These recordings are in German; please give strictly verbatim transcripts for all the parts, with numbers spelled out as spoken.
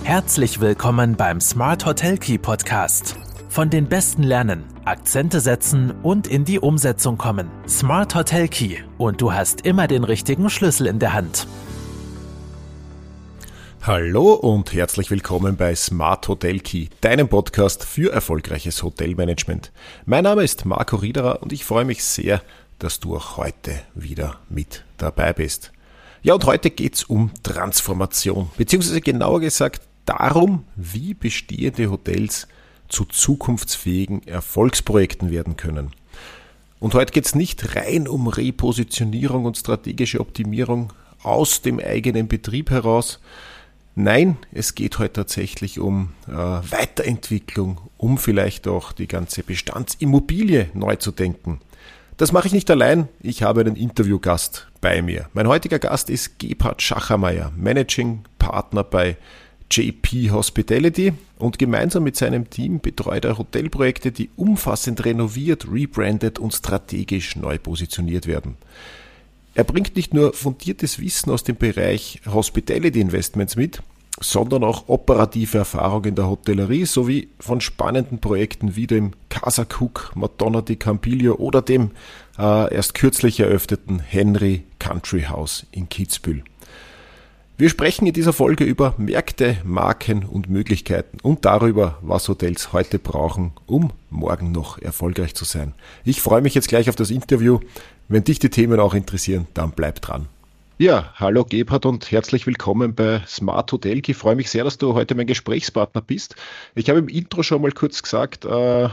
Herzlich willkommen beim Smart Hotel Key Podcast. Von den Besten lernen, Akzente setzen und in die Umsetzung kommen. Smart Hotel Key und du hast immer den richtigen Schlüssel in der Hand. Hallo und herzlich willkommen bei Smart Hotel Key, deinem Podcast für erfolgreiches Hotelmanagement. Mein Name ist Marco Riederer und ich freue mich sehr, dass du auch heute wieder mit dabei bist. Ja, und heute geht's um Transformation, beziehungsweise genauer gesagt darum, wie bestehende Hotels zu zukunftsfähigen Erfolgsprojekten werden können. Und heute geht's nicht rein um Repositionierung und strategische Optimierung aus dem eigenen Betrieb heraus. Nein, es geht heute tatsächlich um äh, Weiterentwicklung, um vielleicht auch die ganze Bestandsimmobilie neu zu denken. Das mache ich nicht allein, ich habe einen Interviewgast bei mir. Mein heutiger Gast ist Gebhard Schachermeier, Managing Partner bei J P Hospitality, und gemeinsam mit seinem Team betreut er Hotelprojekte, die umfassend renoviert, rebrandet und strategisch neu positioniert werden. Er bringt nicht nur fundiertes Wissen aus dem Bereich Hospitality Investments mit, sondern auch operative Erfahrung in der Hotellerie sowie von spannenden Projekten wie dem Casa Cook, Madonna di Campiglio oder dem äh, erst kürzlich eröffneten Henry Country House in Kitzbühel. Wir sprechen in dieser Folge über Märkte, Marken und Möglichkeiten und darüber, was Hotels heute brauchen, um morgen noch erfolgreich zu sein. Ich freue mich jetzt gleich auf das Interview. Wenn dich die Themen auch interessieren, dann bleib dran. Ja, hallo Gebhard und herzlich willkommen bei Smart Hotel Key. Ich freue mich sehr, dass du heute mein Gesprächspartner bist. Ich habe im Intro schon mal kurz gesagt, äh,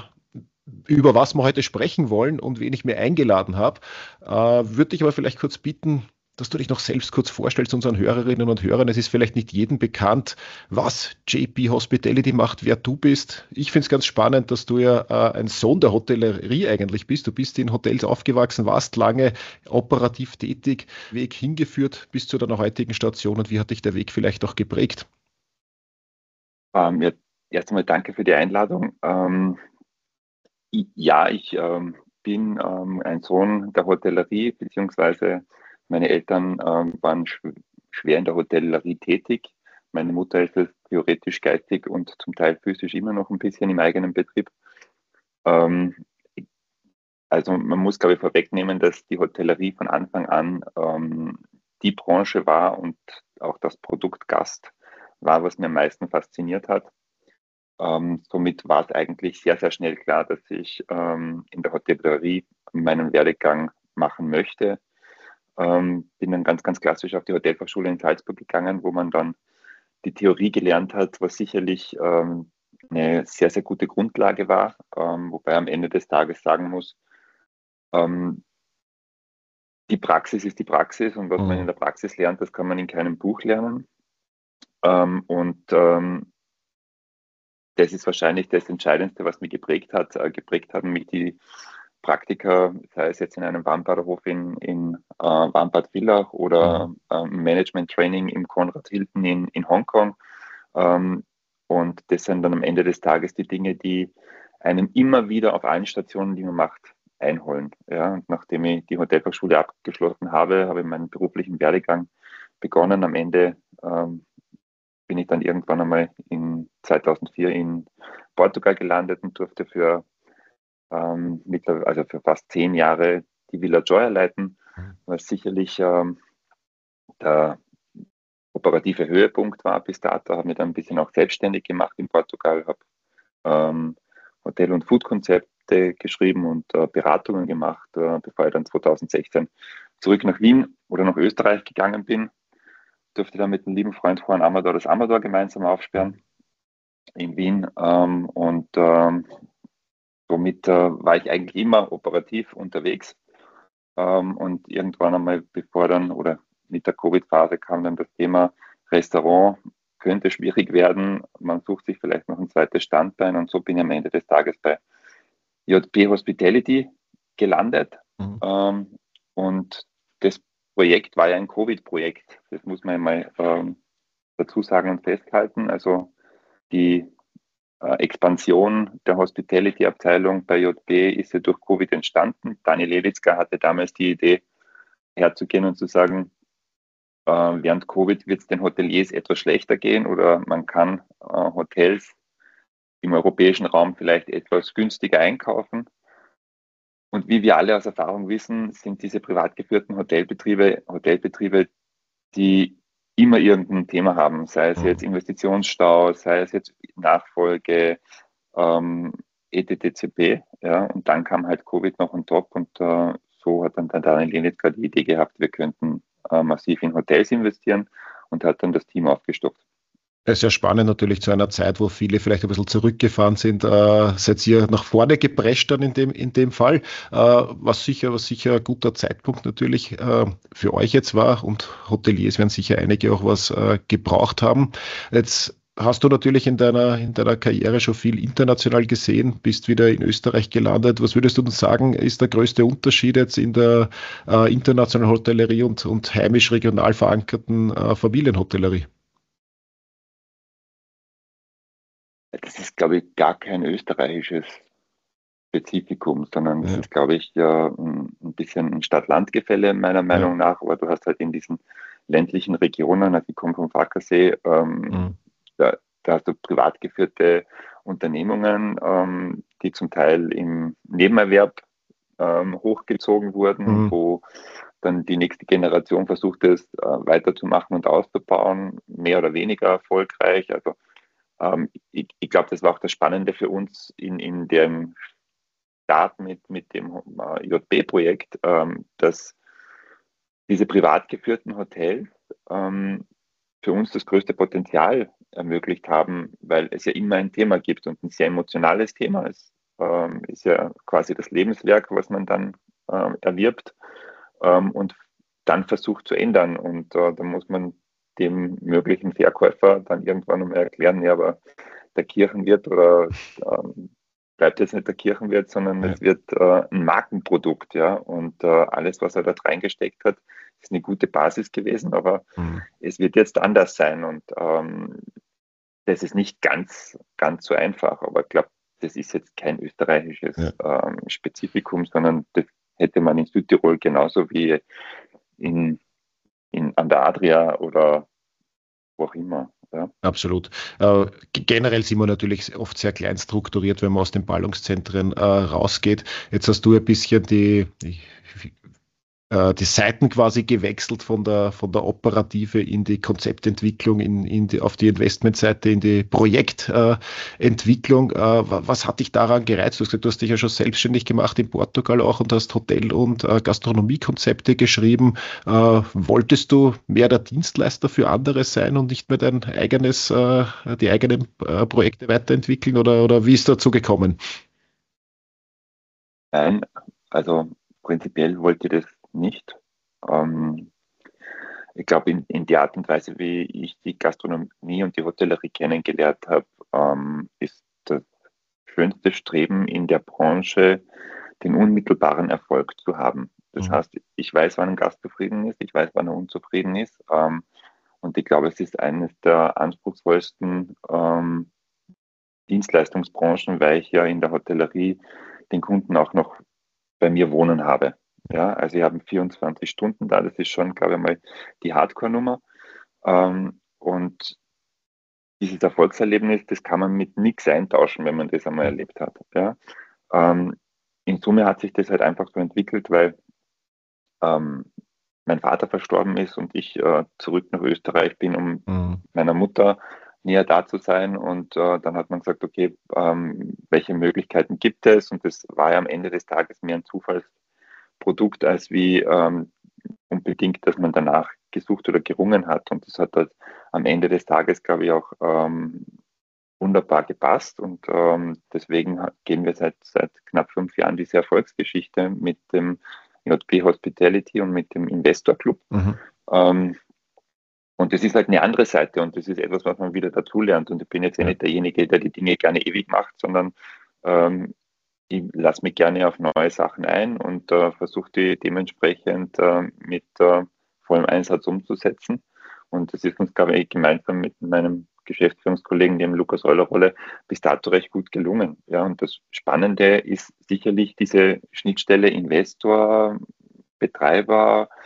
über was wir heute sprechen wollen und wen ich mir eingeladen habe. Äh, würde dich aber vielleicht kurz bitten, dass du dich noch selbst kurz vorstellst unseren Hörerinnen und Hörern. Es ist vielleicht nicht jedem bekannt, was J P Hospitality macht, wer du bist. Ich finde es ganz spannend, dass du ja äh, ein Sohn der Hotellerie eigentlich bist. Du bist in Hotels aufgewachsen, warst lange operativ tätig, Weg hingeführt bis zu deiner heutigen Station, und wie hat dich der Weg vielleicht auch geprägt? Ähm, ja, erst einmal danke für die Einladung. Ähm, ich, ja, ich ähm, bin ähm, ein Sohn der Hotellerie, beziehungsweise meine Eltern ähm, waren sch- schwer in der Hotellerie tätig. Meine Mutter ist es theoretisch, geistig und zum Teil physisch immer noch ein bisschen im eigenen Betrieb. Ähm, also man muss, glaube ich, vorwegnehmen, dass die Hotellerie von Anfang an ähm, die Branche war und auch das Produkt Gast war, was mir am meisten fasziniert hat. Ähm, somit war es eigentlich sehr, sehr schnell klar, dass ich ähm, in der Hotellerie meinen Werdegang machen möchte. Ähm, bin dann ganz, ganz klassisch auf die Hotelfachschule in Salzburg gegangen, wo man dann die Theorie gelernt hat, was sicherlich ähm, eine sehr, sehr gute Grundlage war, ähm, wobei am Ende des Tages sagen muss, ähm, die Praxis ist die Praxis, und was Mhm. man in der Praxis lernt, das kann man in keinem Buch lernen. Ähm, und ähm, das ist wahrscheinlich das Entscheidendste, was mich geprägt hat. Äh, geprägt haben mich die Praktika, sei es jetzt in einem Warmbaderhof in, in äh, Warmbad Villach oder Mhm. ähm, Management-Training im Conrad Hilton in, in Hongkong. Ähm, und das sind dann am Ende des Tages die Dinge, die einem immer wieder auf allen Stationen, die man macht, einholen. Ja, und nachdem ich die Hotelfachschule abgeschlossen habe, habe ich meinen beruflichen Werdegang begonnen. Am Ende ähm, bin ich dann irgendwann einmal in zweitausendvier in Portugal gelandet und durfte für ähm, mittler- also für fast zehn Jahre die Villa Joya leiten, was sicherlich ähm, der operative Höhepunkt war bis dato. Habe mich dann ein bisschen auch selbstständig gemacht in Portugal, habe ähm, Hotel- und Food-Konzepte geschrieben und äh, Beratungen gemacht, äh, bevor ich dann zweitausendsechzehn zurück nach Wien oder nach Österreich gegangen bin. Durfte dann mit dem lieben Freund Juan Amador das Amador gemeinsam aufsperren in Wien, ähm, und ähm, somit äh, war ich eigentlich immer operativ unterwegs. Ähm, und irgendwann einmal, bevor dann oder mit der Covid-Phase kam dann das Thema Restaurant, könnte schwierig werden. Man sucht sich vielleicht noch ein zweites Standbein, und so bin ich am Ende des Tages bei J P Hospitality gelandet. Mhm. Ähm, und das Projekt war ja ein Covid-Projekt. Das muss man einmal ähm, dazu sagen und festhalten. Also die äh, Expansion der Hospitality-Abteilung bei J P ist ja durch Covid entstanden. Daniel Lewitzka hatte damals die Idee, herzugehen und zu sagen, äh, während Covid wird es den Hoteliers etwas schlechter gehen oder man kann äh, Hotels im europäischen Raum vielleicht etwas günstiger einkaufen. Und wie wir alle aus Erfahrung wissen, sind diese privat geführten Hotelbetriebe, Hotelbetriebe, die immer irgendein Thema haben, sei es jetzt Investitionsstau, sei es jetzt Nachfolge, ähm, et cetera pp. Ja, und dann kam halt Covid noch on top und äh, so hat dann Daniel Lenitzka die Idee gehabt, wir könnten äh, massiv in Hotels investieren und hat dann das Team aufgestockt. Es ist ja spannend natürlich zu einer Zeit, wo viele vielleicht ein bisschen zurückgefahren sind, äh, seid ihr nach vorne geprescht dann in dem, in dem Fall, äh, was sicher, was sicher ein guter Zeitpunkt natürlich äh, für euch jetzt war und Hoteliers werden sicher einige auch was äh, gebraucht haben. Jetzt hast du natürlich in deiner, in deiner Karriere schon viel international gesehen, bist wieder in Österreich gelandet. Was würdest du denn sagen, ist der größte Unterschied jetzt in der äh, internationalen Hotellerie und, und heimisch-regional verankerten äh, Familienhotellerie? Das ist, glaube ich, gar kein österreichisches Spezifikum, sondern das Ja. ist, glaube ich, ja ein bisschen ein Stadt-Land-Gefälle meiner Meinung ja. nach. Aber du hast halt in diesen ländlichen Regionen, also ich komme vom Fackersee, ähm, mhm. da, da hast du privat geführte Unternehmungen, ähm, die zum Teil im Nebenerwerb ähm, hochgezogen wurden, mhm. wo dann die nächste Generation versucht es äh, weiterzumachen und auszubauen, mehr oder weniger erfolgreich. Also ähm, ich, ich glaube, das war auch das Spannende für uns in, in dem Start mit, mit dem äh, J B-Projekt, ähm, dass diese privat geführten Hotels ähm, für uns das größte Potenzial ermöglicht haben, weil es ja immer ein Thema gibt und ein sehr emotionales Thema. Es ähm, ist ja quasi das Lebenswerk, was man dann äh, erwirbt ähm, und dann versucht zu ändern. Und äh, da muss man dem möglichen Verkäufer dann irgendwann mal erklären, ja, aber der Kirchenwirt oder ähm, bleibt jetzt nicht der Kirchenwirt, sondern ja. es wird äh, ein Markenprodukt, ja. Und äh, alles, was er dort reingesteckt hat, ist eine gute Basis gewesen, aber mhm. es wird jetzt anders sein. Und ähm, das ist nicht ganz, ganz so einfach. Aber ich glaube, das ist jetzt kein österreichisches ja. ähm, Spezifikum, sondern das hätte man in Südtirol genauso wie in, in, an der Adria oder wo auch immer. Ja. Absolut. Äh, generell sind wir natürlich oft sehr klein strukturiert, wenn man aus den Ballungszentren äh, rausgeht. Jetzt hast du ein bisschen die, die, die Seiten quasi gewechselt von der, von der Operative in die Konzeptentwicklung, in, in die, auf die Investmentseite, in die Projektentwicklung. Äh, äh, was hat dich daran gereizt? Du hast gesagt, du hast dich ja schon selbstständig gemacht in Portugal auch und hast Hotel- und äh, Gastronomiekonzepte geschrieben. Äh, wolltest du mehr der Dienstleister für andere sein und nicht mehr dein eigenes, äh, die eigenen äh, Projekte weiterentwickeln oder, oder wie ist dazu gekommen? Nein, also prinzipiell wollte ich das nicht. Ähm, ich glaube, in, in der Art und Weise, wie ich die Gastronomie und die Hotellerie kennengelernt habe, ähm, ist das schönste Streben in der Branche, den unmittelbaren Erfolg zu haben. Das mhm. heißt, ich weiß, wann ein Gast zufrieden ist, ich weiß, wann er unzufrieden ist. Ähm, und ich glaube, es ist eines der anspruchsvollsten ähm, Dienstleistungsbranchen, weil ich ja in der Hotellerie den Kunden auch noch bei mir wohnen habe. Ja, also wir haben vierundzwanzig Stunden da, das ist schon, glaube ich mal, die Hardcore-Nummer. Ähm, und dieses Erfolgserlebnis, das kann man mit nichts eintauschen, wenn man das einmal erlebt hat. Ja. Ähm, in Summe hat sich das halt einfach so entwickelt, weil ähm, mein Vater verstorben ist und ich äh, zurück nach Österreich bin, um mhm. meiner Mutter näher da zu sein. Und äh, dann hat man gesagt, okay, ähm, welche Möglichkeiten gibt es? Und das war ja am Ende des Tages mehr ein Zufallsprodukt, als wie ähm, unbedingt, dass man danach gesucht oder gerungen hat. Und das hat halt am Ende des Tages, glaube ich, auch ähm, wunderbar gepasst. Und ähm, deswegen gehen wir seit, seit knapp fünf Jahren diese Erfolgsgeschichte mit dem J B Hospitality und mit dem Investor Club. Mhm. Ähm, und das ist halt eine andere Seite und das ist etwas, was man wieder dazulernt. Und ich bin jetzt ja nicht derjenige, der die Dinge gerne ewig macht, sondern ähm, ich lasse mich gerne auf neue Sachen ein und äh, versuche die dementsprechend äh, mit äh, vollem Einsatz umzusetzen. Und das ist uns, glaube ich, gemeinsam mit meinem Geschäftsführungskollegen, dem Lukas Eulerrolle, bis dato recht gut gelungen. Ja, und das Spannende ist sicherlich diese Schnittstelle Investor, Betreiber, mhm.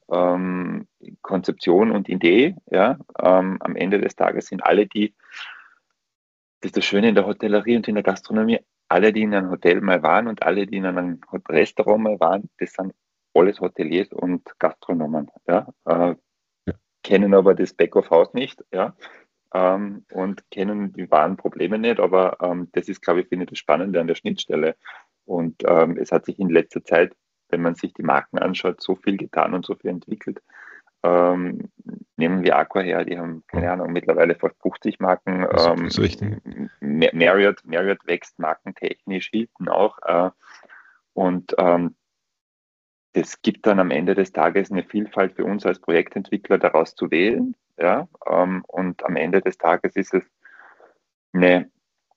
ähm, Konzeption und Idee. Ja? Ähm, am Ende des Tages sind alle die, das ist das Schöne in der Hotellerie und in der Gastronomie, alle, die in einem Hotel mal waren und alle, die in einem Restaurant mal waren, das sind alles Hoteliers und Gastronomen. Ja? Äh, Ja. kennen aber das Back-of-House nicht, ja, ähm, und kennen die wahren Probleme nicht, aber ähm, das ist, glaube ich, finde ich das Spannende an der Schnittstelle. Und ähm, es hat sich in letzter Zeit, wenn man sich die Marken anschaut, so viel getan und so viel entwickelt. Ähm, nehmen wir Aqua her, die haben, keine Mhm. Ahnung, mittlerweile fast fünfzig Marken. Das ist das Richtige. Ähm, Marriott, Marriott wächst markentechnisch, Hilton auch. Äh, und ähm, das gibt dann am Ende des Tages eine Vielfalt für uns als Projektentwickler daraus zu wählen. Ja, ähm, und am Ende des Tages ist es eine,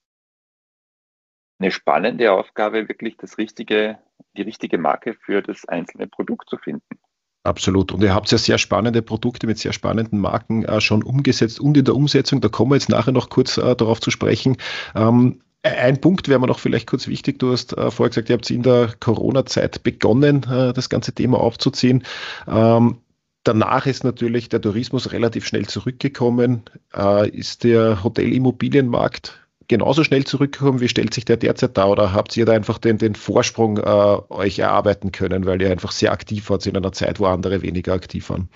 eine spannende Aufgabe, wirklich das richtige, die richtige Marke für das einzelne Produkt zu finden. Absolut. Und ihr habt ja sehr spannende Produkte mit sehr spannenden Marken äh, schon umgesetzt und in der Umsetzung, da kommen wir jetzt nachher noch kurz äh, darauf zu sprechen. Ähm, ein Punkt wäre mir noch vielleicht kurz wichtig. Du hast äh, vorher gesagt, ihr habt in der Corona-Zeit begonnen, äh, das ganze Thema aufzuziehen. Ähm, danach ist natürlich der Tourismus relativ schnell zurückgekommen. Äh, ist der Hotelimmobilienmarkt genauso schnell zurückgekommen? Wie stellt sich der derzeit dar? Oder habt ihr da einfach den, den Vorsprung äh, euch erarbeiten können, weil ihr einfach sehr aktiv wart in einer Zeit, wo andere weniger aktiv waren?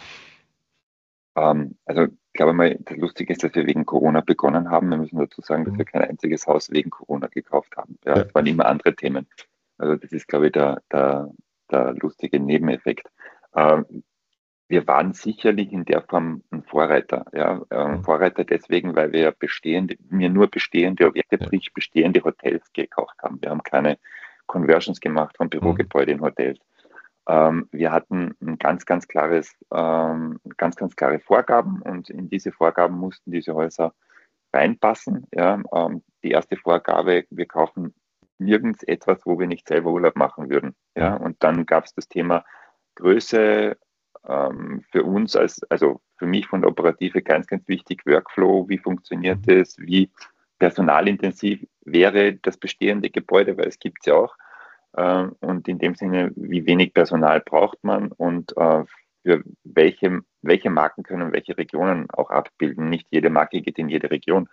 Ähm, also ich glaube mal, das Lustige ist, dass wir wegen Corona begonnen haben. Wir müssen dazu sagen, dass wir Mhm. kein einziges Haus wegen Corona gekauft haben. Ja, Ja. es waren immer andere Themen. Also das ist, glaube ich, der, der, der lustige Nebeneffekt. Ähm, wir waren sicherlich in der Form ein Vorreiter. Ja, ein Mhm. Vorreiter deswegen, weil wir bestehende, mir nur bestehende Objekte, Ja. sprich bestehende Hotels gekauft haben. Wir haben keine Conversions gemacht von Mhm. Bürogebäude in Hotels. Ähm, wir hatten ein ganz, ganz klares, ähm, ganz, ganz klare Vorgaben und in diese Vorgaben mussten diese Häuser reinpassen. Ja. Ähm, die erste Vorgabe, wir kaufen nirgends etwas, wo wir nicht selber Urlaub machen würden. Ja. Mhm. Und dann gab es das Thema Größe, ähm, für uns als, also für mich von der Operative ganz, ganz wichtig, Workflow, wie funktioniert Mhm. das, wie personalintensiv wäre das bestehende Gebäude, weil es gibt es ja auch. Äh, und in dem Sinne, wie wenig Personal braucht man und äh, für welche, welche Marken können welche Regionen auch abbilden. Nicht jede Marke geht in jede Region.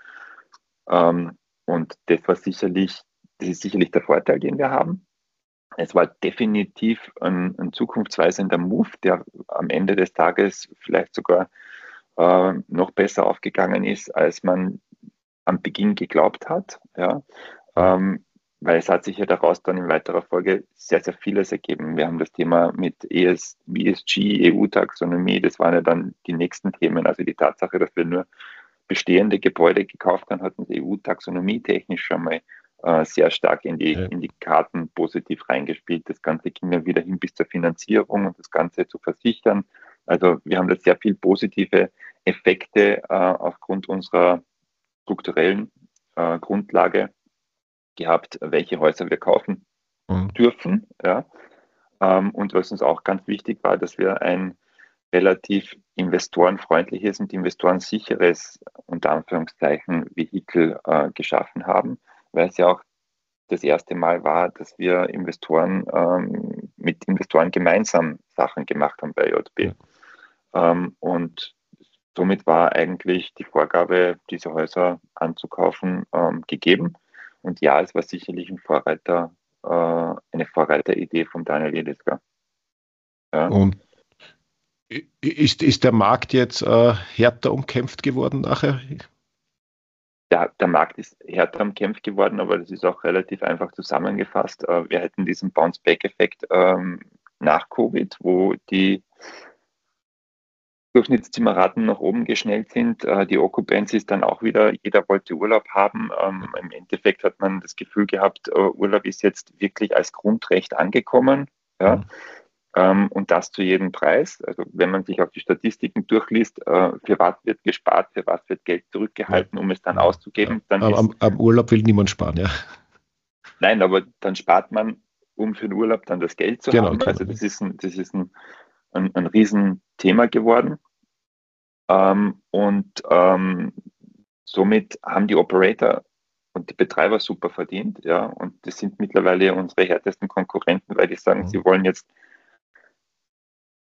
Ähm, und das war sicherlich, das ist sicherlich der Vorteil, den wir haben. Es war definitiv ein, ein zukunftsweisender Move, der am Ende des Tages vielleicht sogar äh, noch besser aufgegangen ist, als man am Beginn geglaubt hat. Ja. Mhm. Ähm, weil es hat sich ja daraus dann in weiterer Folge sehr, sehr vieles ergeben. Wir haben das Thema mit E S, E S G, E U-Taxonomie, das waren ja dann die nächsten Themen. Also die Tatsache, dass wir nur bestehende Gebäude gekauft haben, hat uns E U-Taxonomie technisch schon mal äh, sehr stark in die, Ja. in die Karten positiv reingespielt. Das Ganze ging ja wieder hin bis zur Finanzierung und das Ganze zu versichern. Also wir haben da sehr viel positive Effekte äh, aufgrund unserer strukturellen äh, Grundlage gehabt, welche Häuser wir kaufen Mhm. dürfen. Ja. Ähm, und was uns auch ganz wichtig war, dass wir ein relativ investorenfreundliches und investorensicheres, unter Anführungszeichen, Vehikel äh, geschaffen haben, weil es ja auch das erste Mal war, dass wir Investoren ähm, mit Investoren gemeinsam Sachen gemacht haben bei J B. Ja. Ähm, und somit war eigentlich die Vorgabe, diese Häuser anzukaufen, ähm, gegeben. Und ja, es war sicherlich ein Vorreiter, äh, eine Vorreiteridee von Daniel Jedesca. Ja. Und i- ist, ist der Markt jetzt äh, härter umkämpft geworden nachher? Der, der Markt ist härter umkämpft geworden, aber das ist auch relativ einfach zusammengefasst. Äh, wir hätten diesen Bounce-Back-Effekt ähm, nach Covid, wo die Durchschnittszimmerraten nach oben geschnellt sind. Äh, die Occupancy ist dann auch wieder, jeder wollte Urlaub haben. Ähm, im Endeffekt hat man das Gefühl gehabt, uh, Urlaub ist jetzt wirklich als Grundrecht angekommen. Ja? Mhm. Ähm, und das zu jedem Preis. Also wenn man sich auch die Statistiken durchliest, äh, für was wird gespart, für was wird Geld Ja. zurückgehalten, um es dann Ja. Ja. auszugeben, dann Am, ist, am, am Urlaub will niemand sparen, ja. nein, aber dann spart man, um für den Urlaub dann das Geld zu Genau, haben. genau. Also das ist ein, das ist ein, ein, ein Riesenthema geworden. Ähm, und ähm, somit haben die Operator und die Betreiber super verdient, ja, und das sind mittlerweile unsere härtesten Konkurrenten, weil die sagen, Mhm. sie wollen jetzt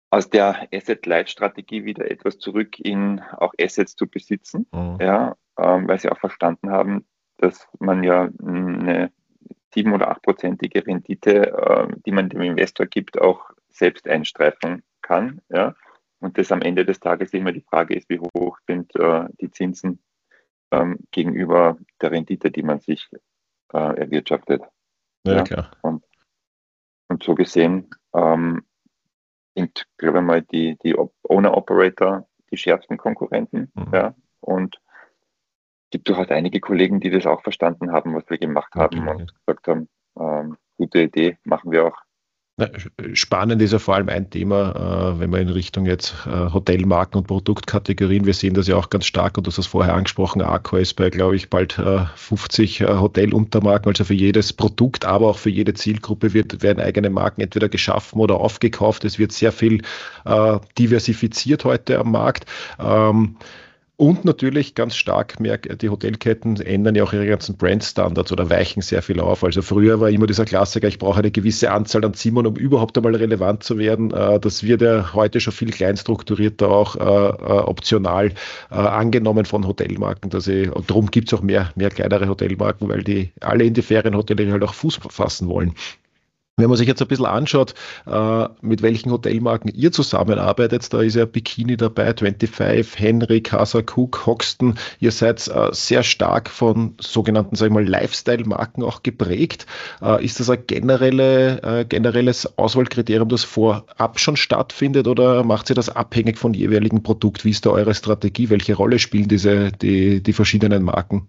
aus der Asset-Light-Strategie wieder etwas zurück in auch Assets zu besitzen, Mhm. ja, ähm, weil sie auch verstanden haben, dass man ja eine sieben- oder achtprozentige Rendite, äh, die man dem Investor gibt, auch selbst einstreifen kann, ja, und das am Ende des Tages immer die Frage ist, wie hoch sind äh, die Zinsen ähm, gegenüber der Rendite, die man sich äh, erwirtschaftet, Ja, ja, klar. und, und so gesehen ähm, sind, glaube ich mal, die, die Owner-Operator die schärfsten Konkurrenten. Mhm. Ja? Und es gibt durchaus einige Kollegen, die das auch verstanden haben, was wir gemacht haben Natürlich. und gesagt haben, ähm, gute Idee, machen wir auch. Na, spannend ist ja vor allem ein Thema, äh, wenn wir in Richtung jetzt äh, Hotelmarken und Produktkategorien, wir sehen das ja auch ganz stark und du hast das vorher angesprochen, Accor ist bei, glaube ich, bald äh, fünfzig äh, Hoteluntermarken, also für jedes Produkt, aber auch für jede Zielgruppe wird, werden eigene Marken entweder geschaffen oder aufgekauft. Es wird sehr viel äh, diversifiziert heute am Markt. Ähm, Und natürlich ganz stark mehr, die Hotelketten ändern ja auch ihre ganzen Brandstandards oder weichen sehr viel auf. Also früher war immer dieser Klassiker, ich brauche eine gewisse Anzahl an Zimmern, um überhaupt einmal relevant zu werden. Äh, Das wird ja heute schon viel kleinstrukturierter auch äh, äh, optional äh, angenommen von Hotelmarken. Dass ich, und darum gibt es auch mehr, mehr kleinere Hotelmarken, weil die alle in die Ferienhotellerie halt auch Fuß fassen wollen. Wenn man sich jetzt ein bisschen anschaut, äh, mit welchen Hotelmarken ihr zusammenarbeitet, da ist ja Bikini dabei, fünfundzwanzig, Henry, Casa Cook, Hoxton. Ihr seid äh, sehr stark von sogenannten, sag ich mal, Lifestyle-Marken auch geprägt. Äh, ist das ein generelle, äh, generelles Auswahlkriterium, das vorab schon stattfindet, oder macht ihr das abhängig von jeweiligen Produkt? Wie ist da eure Strategie? Welche Rolle spielen diese, die, die verschiedenen Marken?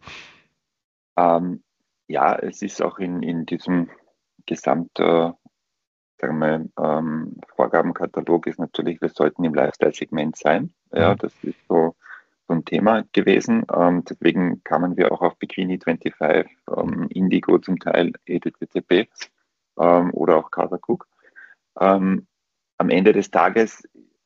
Ähm, ja, es ist auch in, in diesem Gesamt, äh, sagen wir, ähm, Vorgabenkatalog ist natürlich, wir sollten im Lifestyle-Segment sein. Ja, Mhm. das ist so, so ein Thema gewesen. Ähm, deswegen kamen wir auch auf Bikini fünfundzwanzig, ähm, Indigo zum Teil, E D T B ähm, oder auch Casa Cook. Ähm, am Ende des Tages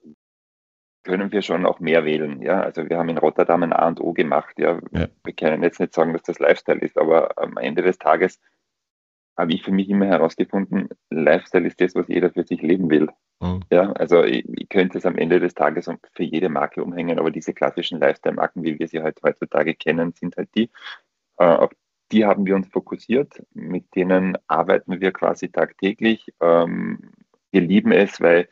können wir schon auch mehr wählen. Ja, also wir haben in Rotterdam ein A und O gemacht. Ja, Ja. wir können jetzt nicht sagen, dass das Lifestyle ist, aber am Ende des Tages habe ich für mich immer herausgefunden, Lifestyle ist das, was jeder für sich leben will. Mhm. Ja, also ich, ich könnte es am Ende des Tages für jede Marke umhängen, aber diese klassischen Lifestyle-Marken, wie wir sie halt heutzutage kennen, sind halt die. Äh, auf die haben wir uns fokussiert, mit denen arbeiten wir quasi tagtäglich. Ähm, wir lieben es, weil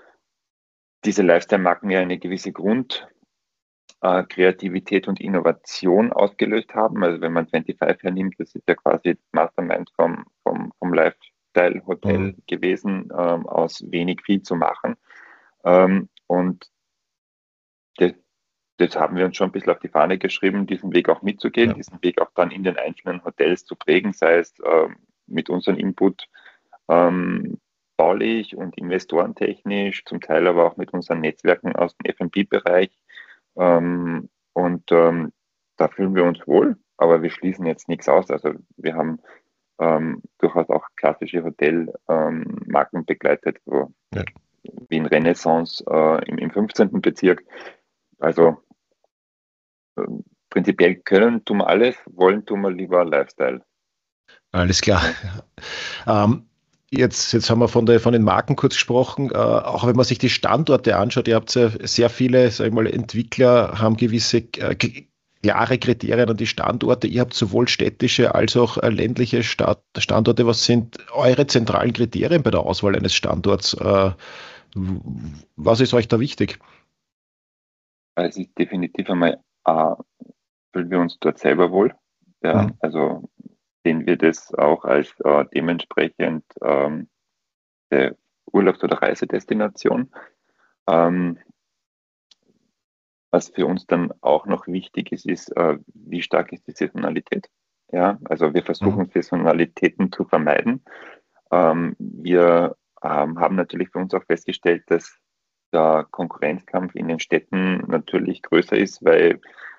diese Lifestyle-Marken ja eine gewisse Grund äh, Kreativität und Innovation ausgelöst haben. Also wenn man fünfundzwanzig hernimmt, das ist ja quasi Mastermind vom, vom, vom Lifestyle-Hotel Mhm. gewesen, ähm, aus wenig viel zu machen. Ähm, und das, das haben wir uns schon ein bisschen auf die Fahne geschrieben, diesen Weg auch mitzugehen, Ja. diesen Weg auch dann in den einzelnen Hotels zu prägen, sei es ähm, mit unserem Input ähm, baulich und investorentechnisch, zum Teil aber auch mit unseren Netzwerken aus dem F und B-Bereich. Ähm, und ähm, da fühlen wir uns wohl, aber wir schließen jetzt nichts aus. Also wir haben ähm, durchaus auch klassische Hotelmarken ähm, begleitet, so Ja. wie in Renaissance äh, im, im fünfzehnten Bezirk. Also äh, prinzipiell können tun wir alles, wollen tun wir lieber Lifestyle. Alles klar. Ja. Ähm, jetzt, jetzt haben wir von, der, von den Marken kurz gesprochen. Äh, auch wenn man sich die Standorte anschaut, ihr habt ja sehr viele, sag ich mal, Entwickler haben gewisse äh, k- klare Kriterien an die Standorte. Ihr habt sowohl städtische als auch äh, ländliche Stadt, Standorte. Was sind eure zentralen Kriterien bei der Auswahl eines Standorts? Äh, w- was ist euch da wichtig? Es ist definitiv einmal, A, fühlen wir uns dort selber wohl. Ja, Hm. also sehen wir das auch als äh, dementsprechend ähm, der Urlaubs- oder Reisedestination. Ähm, was für uns dann auch noch wichtig ist, ist, äh, wie stark ist die Saisonalität. Ja, also wir Mhm. versuchen Saisonalitäten zu vermeiden. Ähm, wir ähm, haben natürlich für uns auch festgestellt, dass der Konkurrenzkampf in den Städten natürlich größer ist, weil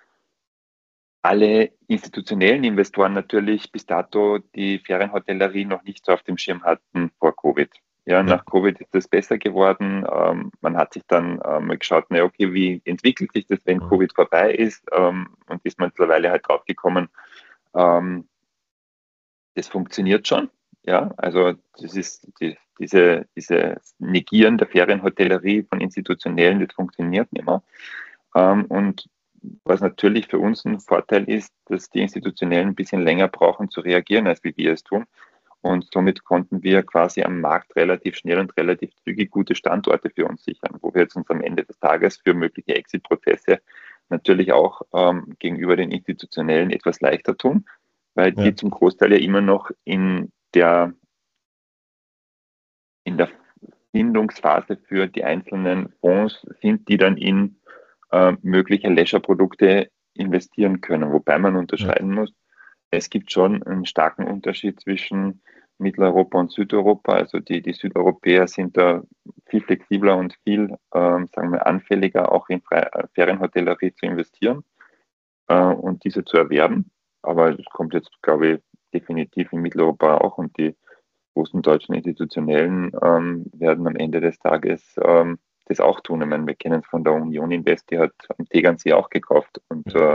alle institutionellen Investoren natürlich bis dato die Ferienhotellerie noch nicht so auf dem Schirm hatten vor Covid. Ja, Ja. nach Covid ist es besser geworden. Ähm, man hat sich dann ähm, geschaut, na okay, wie entwickelt sich das, wenn Mhm. Covid vorbei ist? Ähm, und ist man mittlerweile halt draufgekommen, ähm, das funktioniert schon. Ja, also das ist die, diese, diese Negieren der Ferienhotellerie von Institutionellen, das funktioniert nicht mehr. Ähm, und was natürlich für uns ein Vorteil ist, dass die Institutionellen ein bisschen länger brauchen zu reagieren, als wie wir es tun. Und somit konnten wir quasi am Markt relativ schnell und relativ zügig gute Standorte für uns sichern, wo wir jetzt uns am Ende des Tages für mögliche Exit-Prozesse natürlich auch ähm, gegenüber den Institutionellen etwas leichter tun, weil Ja. die zum Großteil ja immer noch in der, in der Findungsphase für die einzelnen Fonds sind, die dann in äh, mögliche Leisure-Produkte investieren können, wobei man Ja. unterscheiden muss, es gibt schon einen starken Unterschied zwischen Mitteleuropa und Südeuropa. Also die, die Südeuropäer sind da viel flexibler und viel, ähm, sagen wir, anfälliger, auch in Fre Ferienhotellerie zu investieren äh, und diese zu erwerben. Aber das kommt jetzt, glaube ich, definitiv in Mitteleuropa auch, und die großen deutschen Institutionellen ähm, werden am Ende des Tages ähm, das auch tun. Ich meine, wir kennen es von der Union Invest, die hat am Tegernsee auch gekauft, und Ja. äh,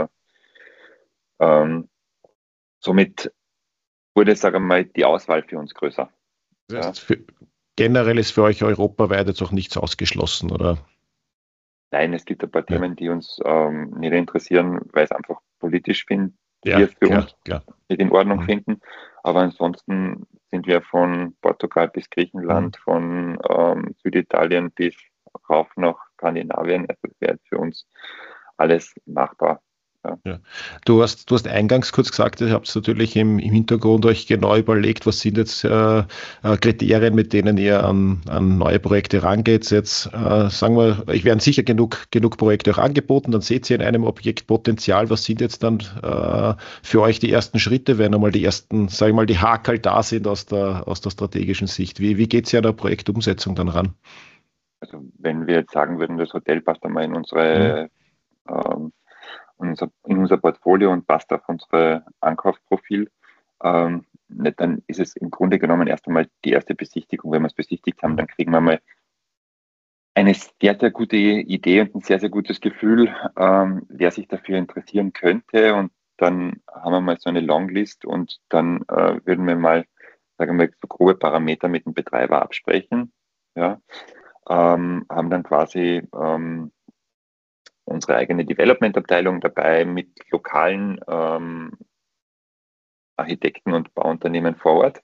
ähm, somit wurde, sagen wir mal, die Auswahl für uns größer. Das Ja. heißt, für, generell ist für euch europaweit jetzt auch nichts ausgeschlossen, oder? Nein, es gibt ein paar Ja. Themen, die uns ähm, nicht interessieren, weil es einfach politisch find, Ja, wir es für klar, uns klar. nicht in Ordnung Mhm. finden. Aber ansonsten sind wir von Portugal bis Griechenland, Mhm. von ähm, Süditalien bis rauf nach Skandinavien. Also das wäre für uns alles machbar. Ja. Ja. Du hast, du hast eingangs kurz gesagt, ihr habt natürlich im, im Hintergrund euch genau überlegt, was sind jetzt äh, äh, Kriterien, mit denen ihr an, an neue Projekte rangeht. Jetzt äh, sagen wir, ich werden sicher genug, genug Projekte auch angeboten, dann seht ihr in einem Objekt Potenzial. Was sind jetzt dann äh, für euch die ersten Schritte, wenn einmal die ersten, sage ich mal, die Hakel da sind aus der, aus der strategischen Sicht? Wie, wie geht es ja an der Projektumsetzung dann ran? Also wenn wir jetzt sagen würden, das Hotel passt einmal in Mhm. unsere ähm, unser, in unser Portfolio und passt auf unser Ankaufsprofil, ähm, dann ist es im Grunde genommen erst einmal die erste Besichtigung. Wenn wir es besichtigt haben, dann kriegen wir mal eine sehr, sehr gute Idee und ein sehr, sehr gutes Gefühl, ähm, wer sich dafür interessieren könnte. Und dann haben wir mal so eine Longlist, und dann äh, würden wir mal, sagen wir, so grobe Parameter mit dem Betreiber absprechen. Ja, ähm, haben dann quasi ähm, unsere eigene Development-Abteilung dabei mit lokalen ähm, Architekten und Bauunternehmen vor Ort,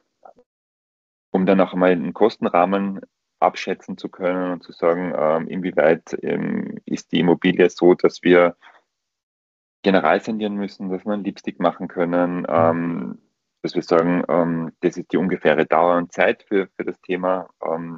um dann auch einmal einen Kostenrahmen abschätzen zu können und zu sagen, ähm, inwieweit ähm, ist die Immobilie so, dass wir general sanieren müssen, dass wir einen Lipstick machen können, ähm, dass wir sagen, ähm, das ist die ungefähre Dauer und Zeit für, für das Thema. Ähm,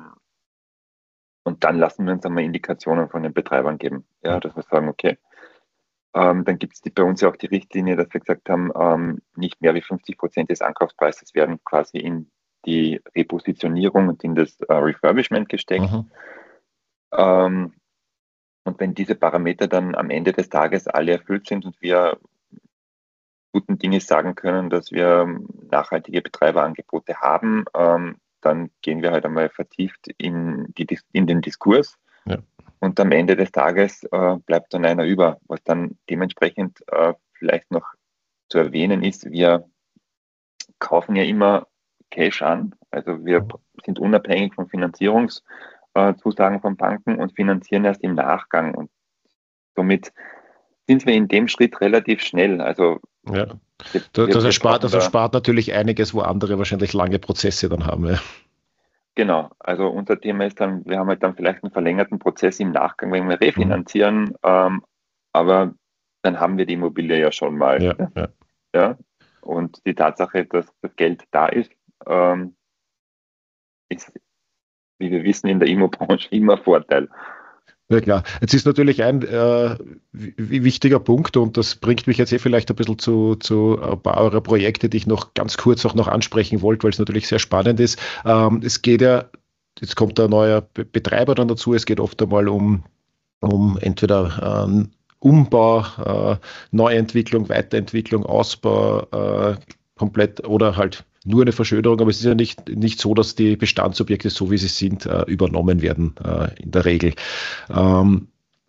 und dann lassen wir uns einmal Indikationen von den Betreibern geben. Ja, dass wir sagen, okay, Ähm, dann gibt es bei uns ja auch die Richtlinie, dass wir gesagt haben, ähm, nicht mehr wie fünfzig Prozent des Ankaufspreises werden quasi in die Repositionierung und in das äh, Refurbishment gesteckt. Mhm. Ähm, und wenn diese Parameter dann am Ende des Tages alle erfüllt sind und wir guten Dinge sagen können, dass wir nachhaltige Betreiberangebote haben, ähm, dann gehen wir halt einmal vertieft in, die, in den Diskurs. Ja. Und am Ende des Tages äh, bleibt dann einer über. Was dann dementsprechend äh, vielleicht noch zu erwähnen ist, wir kaufen ja immer Cash an. Also wir sind unabhängig von Finanzierungszusagen von Banken und finanzieren erst im Nachgang. Und somit sind wir in dem Schritt relativ schnell. Also Ja. wir, Das, wir, das, wir erspart, brauchen das da, erspart natürlich einiges, wo andere wahrscheinlich lange Prozesse dann haben. Ja. genau, also unser Thema ist dann, wir haben halt dann vielleicht einen verlängerten Prozess im Nachgang, wenn wir Mhm. refinanzieren, ähm, aber dann haben wir die Immobilie ja schon mal. Ja, ja. Ja? Und die Tatsache, dass das Geld da ist, ähm, ist, wie wir wissen, in der Immobranche immer Vorteil. Ja klar. Jetzt ist natürlich ein äh, wichtiger Punkt, und das bringt mich jetzt eh vielleicht ein bisschen zu, zu ein paar eurer Projekte, die ich noch ganz kurz auch noch ansprechen wollte, weil es natürlich sehr spannend ist. Ähm, es geht ja, jetzt kommt ein neuer Be- Betreiber dann dazu, es geht oft einmal um, um entweder ähm, Umbau, äh, Neuentwicklung, Weiterentwicklung, Ausbau, äh, komplett, oder halt nur eine Verschönerung, aber es ist ja nicht, nicht so, dass die Bestandsobjekte, so wie sie sind, äh, übernommen werden, äh, in der Regel. Ähm,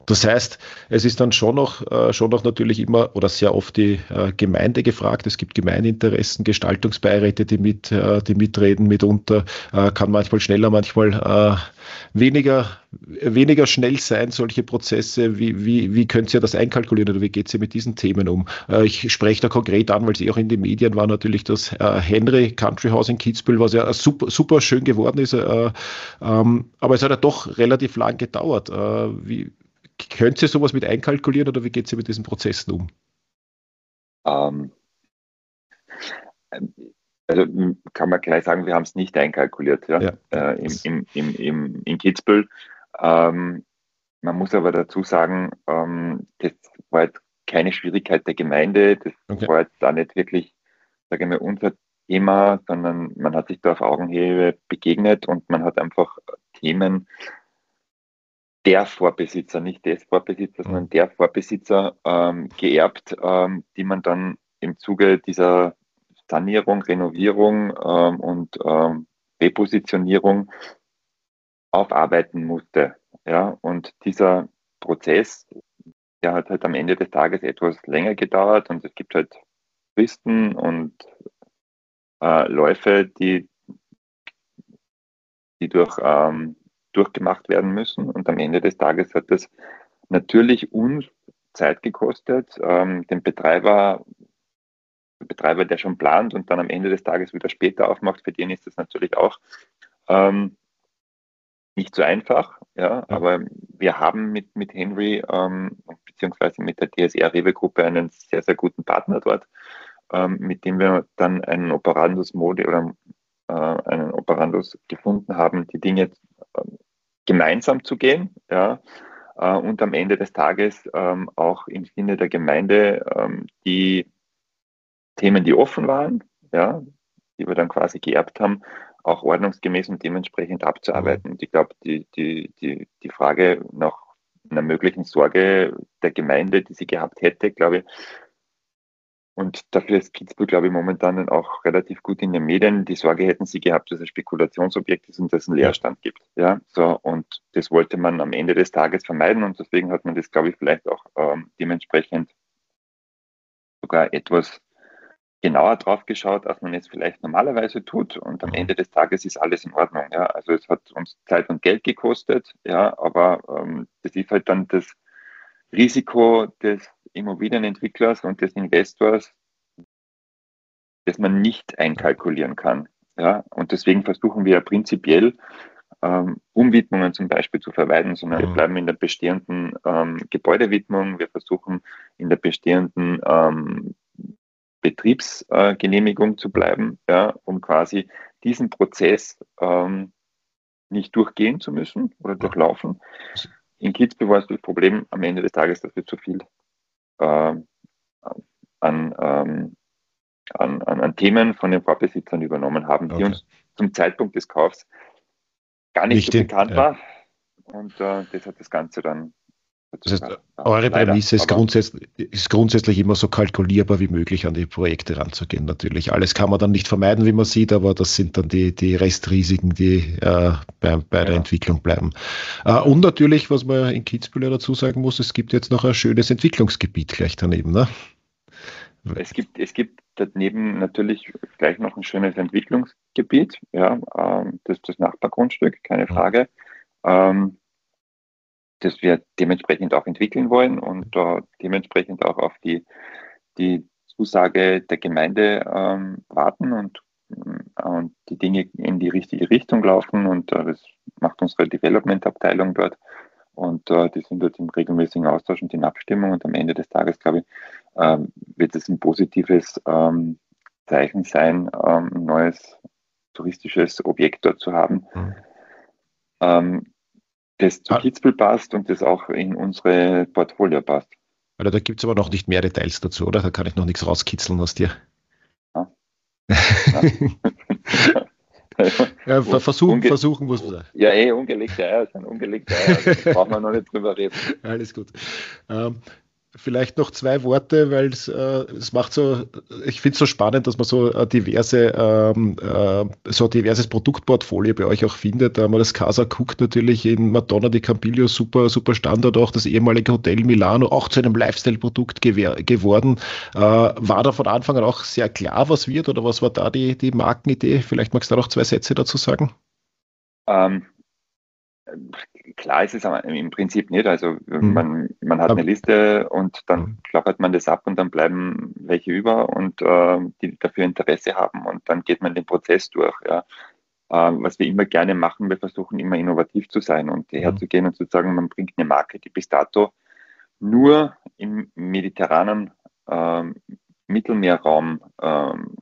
Das heißt, es ist dann schon noch, äh, schon noch natürlich immer oder sehr oft die äh, Gemeinde gefragt. Es gibt Gemeininteressen, Gestaltungsbeiräte, die mit, äh, die mitreden mitunter. Äh, kann manchmal schneller, manchmal äh, weniger, weniger schnell sein, solche Prozesse. Wie, wie, wie könnt ihr das einkalkulieren oder wie geht ihr mit diesen Themen um? Äh, ich spreche da konkret an, weil es eh auch in den Medien war, natürlich das äh, Henry Country House in Kitzbühel, was ja super, super schön geworden ist. Äh, ähm, aber es hat ja doch relativ lang gedauert. Äh, wie Könnt ihr sowas mit einkalkulieren oder wie geht ihr mit diesen Prozessen um? Ähm, also kann man gleich sagen, wir haben es nicht einkalkuliert, ja, Ja, äh, im, im, im, im, in Kitzbühel. Ähm, man muss aber dazu sagen, ähm, das war jetzt keine Schwierigkeit der Gemeinde, das okay. war jetzt da nicht wirklich, sage ich mal, unser Thema, sondern man hat sich da auf Augenhöhe begegnet und man hat einfach Themen der Vorbesitzer, nicht des Vorbesitzers, sondern der Vorbesitzer ähm, geerbt, ähm, die man dann im Zuge dieser Sanierung, Renovierung ähm, und ähm, Repositionierung aufarbeiten musste. Ja, und dieser Prozess, der hat halt am Ende des Tages etwas länger gedauert und es gibt halt Fristen und äh, Läufe, die, die durch ähm, durchgemacht werden müssen. Und am Ende des Tages hat das natürlich uns Zeit gekostet, ähm, den Betreiber, der Betreiber, der schon plant und dann am Ende des Tages wieder später aufmacht, für den ist das natürlich auch ähm, nicht so einfach. Ja, Ja. aber wir haben mit, mit Henry ähm, beziehungsweise mit der D S R-Rewe-Gruppe einen sehr, sehr guten Partner dort, ähm, mit dem wir dann einen Operandus-Mode oder äh, einen Operandus gefunden haben, die Dinge äh, gemeinsam zu gehen, ja, äh, und am Ende des Tages ähm, auch im Sinne der Gemeinde ähm, die Themen, die offen waren, ja, die wir dann quasi geerbt haben, auch ordnungsgemäß und dementsprechend abzuarbeiten. Und ich glaube, die, die, die, die Frage nach einer möglichen Sorge der Gemeinde, die sie gehabt hätte, glaube ich, und dafür ist Kitzbühel, glaube ich, momentan auch relativ gut in den Medien. Die Sorge hätten sie gehabt, dass es Spekulationsobjekt ist und dass es einen Leerstand gibt. Ja, so, und das wollte man am Ende des Tages vermeiden und deswegen hat man das, glaube ich, vielleicht auch ähm, dementsprechend sogar etwas genauer drauf geschaut, als man es vielleicht normalerweise tut. Und am Ende des Tages ist alles in Ordnung. Ja, also es hat uns Zeit und Geld gekostet, ja, aber ähm, das ist halt dann das Risiko des Immobilienentwicklers und des Investors, das man nicht einkalkulieren kann. Ja, und deswegen versuchen wir prinzipiell ähm, Umwidmungen zum Beispiel zu vermeiden, sondern wir bleiben in der bestehenden ähm, Gebäudewidmung. Wir versuchen in der bestehenden ähm, Betriebsgenehmigung äh, zu bleiben, ja, um quasi diesen Prozess ähm, nicht durchgehen zu müssen oder durchlaufen. In Kitzbühel war es das Problem am Ende des Tages, dass wir zu viel äh, an, ähm, an, an, an Themen von den Vorbesitzern übernommen haben, die Okay. uns zum Zeitpunkt des Kaufs gar nicht, nicht so bekannt ja. war. Und äh, das hat das Ganze dann. Das heißt, ja, eure leider, Prämisse ist grundsätzlich, ist grundsätzlich immer so kalkulierbar wie möglich an die Projekte ranzugehen. Natürlich. Alles kann man dann nicht vermeiden, wie man sieht, aber das sind dann die, die Restrisiken, die äh, bei, bei ja. der Entwicklung bleiben. Äh, und natürlich, was man in Kitzbühel dazu sagen muss, es gibt jetzt noch ein schönes Entwicklungsgebiet gleich daneben. Ne? Es gibt, es gibt daneben natürlich gleich noch ein schönes Entwicklungsgebiet, ja, ähm, das ist das Nachbargrundstück, keine Frage, ähm, das wir dementsprechend auch entwickeln wollen und äh, dementsprechend auch auf die, die Zusage der Gemeinde ähm, warten und, äh, und die Dinge in die richtige Richtung laufen und äh, das macht unsere Development-Abteilung dort. Und äh, die sind dort im regelmäßigen Austausch und in Abstimmung. Und am Ende des Tages, glaube ich, ähm, wird es ein positives ähm, Zeichen sein, ähm, ein neues touristisches Objekt dort zu haben, mhm. ähm, das zu Kitzbühel passt und das auch in unsere Portfolio passt. Also da gibt es aber noch nicht mehr Details dazu, oder? Da kann ich noch nichts rauskitzeln aus dir. Ja. Ja. Ja, versuchen, Unge versuchen muss man sagen. Ja, eh, ungelegte Eier sind ungelegte Eier. Da brauchen wir noch nicht drüber reden. Alles gut. Ähm, Vielleicht noch zwei Worte, weil es, äh, es macht so, ich finde es so spannend, dass man so äh, diverse, ähm, äh, so ein diverses Produktportfolio bei euch auch findet. Da haben wir das Casa Cook natürlich in Madonna di Campiglio, super, super Standard, auch das ehemalige Hotel Milano, auch zu einem Lifestyle-Produkt gewer- geworden. Äh, war da von Anfang an auch sehr klar, was wird, oder was war da die, die Markenidee? Vielleicht magst du da noch zwei Sätze dazu sagen? Ähm, Klar ist es aber im Prinzip nicht. Also Mhm. man, man hat eine Aber, Liste und dann mhm. klappert man das ab und dann bleiben welche über und äh, die dafür Interesse haben und dann geht man den Prozess durch. Ja. Äh, was wir immer gerne machen, wir versuchen immer innovativ zu sein und Mhm. herzugehen und zu sagen, man bringt eine Marke, die bis dato nur im mediterranen ähm, Mittelmeerraum ähm,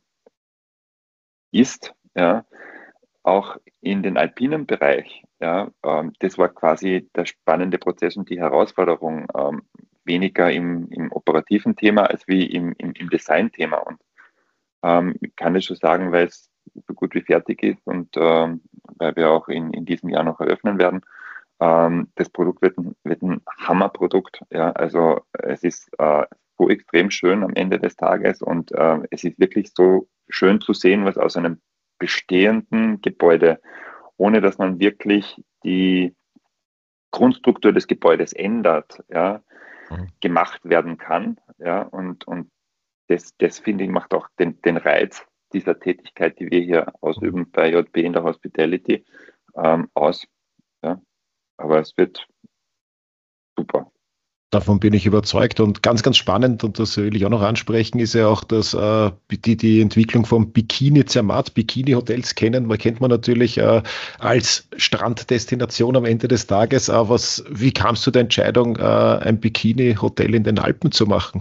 ist, ja, auch in den alpinen Bereich, ja, ähm, das war quasi der spannende Prozess und die Herausforderung, ähm, weniger im, im operativen Thema als wie im, im, im Design-Thema. Und ähm, ich kann das schon sagen, weil es so gut wie fertig ist und ähm, weil wir auch in, in diesem Jahr noch eröffnen werden. Ähm, das Produkt wird ein, wird ein Hammerprodukt. Ja, also es ist äh, so extrem schön am Ende des Tages und äh, es ist wirklich so schön zu sehen, was aus einem bestehenden Gebäude, ohne dass man wirklich die Grundstruktur des Gebäudes ändert, ja, Mhm. gemacht werden kann. Ja, und, und das, das finde ich macht auch den, den Reiz dieser Tätigkeit, die wir hier Mhm. ausüben bei J B in der Hospitality, ähm, aus. Ja. Aber es wird super. Davon bin ich überzeugt, und ganz, ganz spannend, und das will ich auch noch ansprechen, ist ja auch, dass äh, die, die Entwicklung vom Bikini Zermatt, Bikini-Hotels kennen, man kennt man natürlich äh, als Stranddestination am Ende des Tages. Aber was, wie kam es zu der Entscheidung, äh, ein Bikini-Hotel in den Alpen zu machen?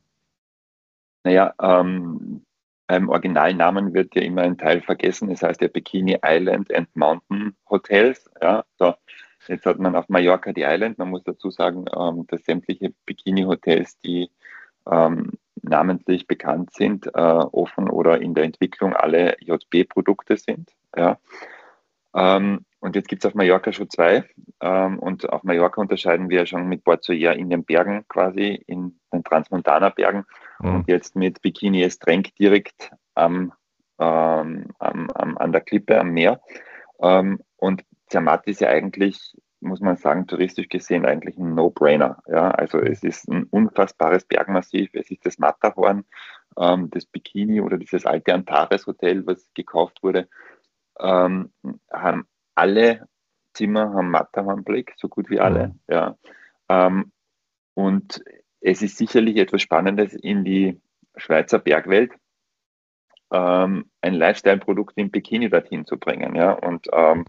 Naja, ähm, beim Originalnamen wird ja immer ein Teil vergessen. Das heißt ja Bikini Island and Mountain Hotels. Ja, so. Jetzt hat man auf Mallorca die Island. Man muss dazu sagen, ähm, dass sämtliche Bikini-Hotels, die ähm, namentlich bekannt sind, äh, offen oder in der Entwicklung alle J B-Produkte sind. Ja. Ähm, und jetzt gibt es auf Mallorca schon zwei. Ähm, und auf Mallorca unterscheiden wir schon mit Port Soler in den Bergen quasi, in den Transmontana Bergen. Mhm. Und jetzt mit Bikini Estrenk direkt am, ähm, am, am, an der Klippe, am Meer. Ähm, und Zermatt ist ja eigentlich, muss man sagen, touristisch gesehen eigentlich ein No-Brainer. Ja? Also es ist ein unfassbares Bergmassiv. Es ist das Matterhorn, ähm, das Bikini oder dieses alte Antares Hotel, was gekauft wurde, ähm, haben alle Zimmer haben Matterhornblick, so gut wie alle. Mhm. Ja. Ähm, und es ist sicherlich etwas Spannendes in die Schweizer Bergwelt, ähm, ein Lifestyle-Produkt im Bikini dorthin zu bringen. Ja. Und ähm,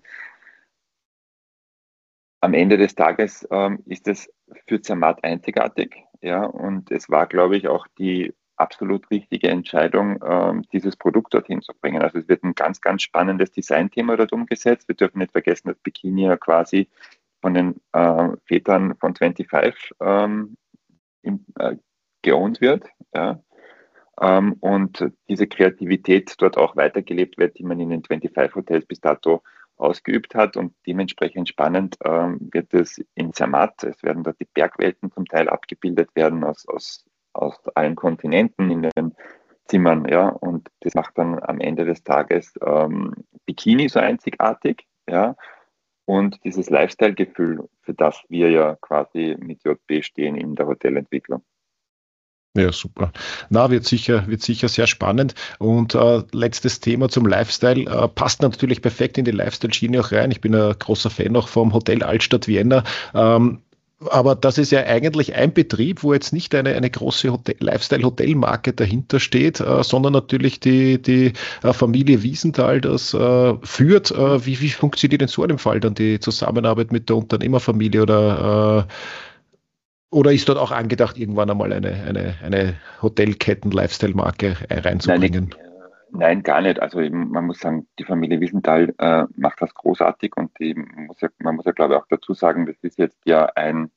am Ende des Tages ähm, ist es für Zermatt einzigartig. Ja. Und es war, glaube ich, auch die absolut richtige Entscheidung, ähm, dieses Produkt dorthin zu bringen. Also es wird ein ganz, ganz spannendes Designthema dort umgesetzt. Wir dürfen nicht vergessen, dass Bikini ja quasi von den äh, Vätern von fünfundzwanzig ähm, im, äh, geowned wird. Ja. Ähm, und diese Kreativität dort auch weitergelebt wird, die man in den fünfundzwanzig Hotels bis dato ausgeübt hat. Und dementsprechend spannend ähm, wird es in Zermatt. Es werden dort die Bergwelten zum Teil abgebildet werden aus, aus, aus allen Kontinenten in den Zimmern. Ja. Und das macht dann am Ende des Tages ähm, Bikini so einzigartig. Ja. Und dieses Lifestyle-Gefühl, für das wir ja quasi mit J B stehen in der Hotelentwicklung. Ja, super. Na, wird sicher, wird sicher sehr spannend. Und äh, letztes Thema zum Lifestyle. Äh, passt natürlich perfekt in die Lifestyle-Schiene auch rein. Ich bin ein großer Fan auch vom Hotel Altstadt Vienna. Ähm, aber das ist ja eigentlich ein Betrieb, wo jetzt nicht eine, eine große Hotel, Lifestyle-Hotelmarke dahinter steht, äh, sondern natürlich die, die äh, Familie Wiesenthal das äh, führt. Mhm. Äh, wie, wie funktioniert in so einem Fall dann die Zusammenarbeit mit der Unternehmerfamilie, oder äh, oder ist dort auch angedacht, irgendwann einmal eine, eine, eine Hotelketten-Lifestyle-Marke Nein, nicht, reinzubringen? nein, gar nicht. Also eben, man muss sagen, die Familie Wiesenthal äh, macht das großartig und die muss ja, man muss ja, glaube ich, auch dazu sagen, das ist jetzt ja ein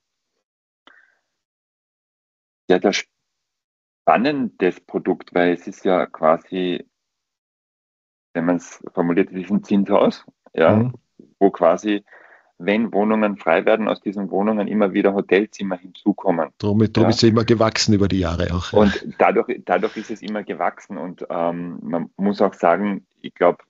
ja, das spannendes Produkt, weil es ist ja quasi, wenn man es formuliert, es ist ein Zinshaus, ja, Mhm. wo quasi wenn Wohnungen frei werden, aus diesen Wohnungen immer wieder Hotelzimmer hinzukommen. Darum, darum ja. ist es immer gewachsen über die Jahre auch. Ja. Und dadurch, dadurch ist es immer gewachsen. Und ähm, man muss auch sagen, ich glaube,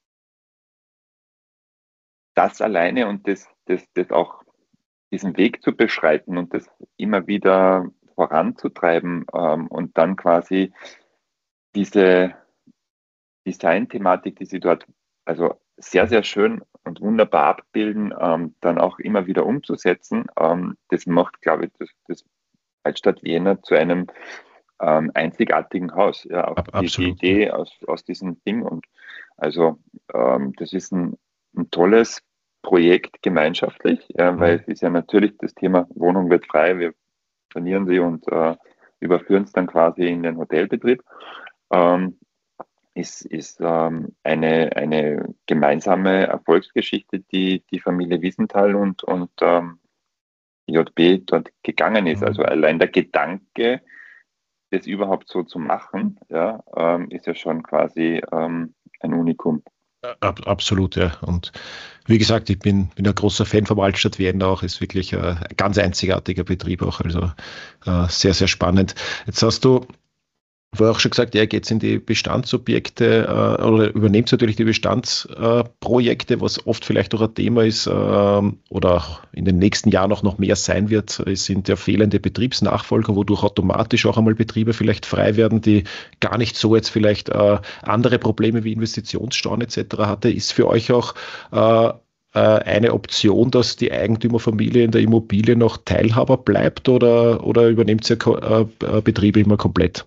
das alleine und das, das, das auch diesen Weg zu beschreiten und das immer wieder voranzutreiben ähm, und dann quasi diese Design-Thematik, die sie dort also sehr, sehr schön und wunderbar abbilden, ähm, dann auch immer wieder umzusetzen, ähm, das macht, glaube ich, das, das Altstadt Vienna zu einem ähm, einzigartigen Haus. Ja, auch Ab, die, die Idee aus, aus diesem Ding. Und also ähm, das ist ein, ein tolles Projekt gemeinschaftlich, ja, weil mhm. es ist ja natürlich das Thema Wohnung wird frei, wir sanieren sie und äh, überführen es dann quasi in den Hotelbetrieb. Ähm, ist, ist ähm, eine, eine gemeinsame Erfolgsgeschichte, die die Familie Wiesenthal und, und ähm, J B dort gegangen ist. Mhm. Also allein der Gedanke, das überhaupt so zu machen, ja, ähm, ist ja schon quasi ähm, ein Unikum. Ab, absolut, ja. Und wie gesagt, ich bin, bin ein großer Fan vom Altstadt Vienna auch, ist wirklich ein ganz einzigartiger Betrieb auch, also äh, sehr, sehr spannend. Jetzt hast du vorher auch schon gesagt, ja, geht es in die Bestandsobjekte äh, oder übernehmt natürlich die Bestandsprojekte, äh, was oft vielleicht auch ein Thema ist äh, oder auch in den nächsten Jahren auch noch mehr sein wird, sind ja fehlende Betriebsnachfolger, wodurch automatisch auch einmal Betriebe vielleicht frei werden, die gar nicht so jetzt vielleicht äh, andere Probleme wie Investitionsstauen et cetera hatte. Ist für euch auch äh, eine Option, dass die Eigentümerfamilie in der Immobilie noch Teilhaber bleibt oder, oder übernehmt ihr äh, Betriebe immer komplett?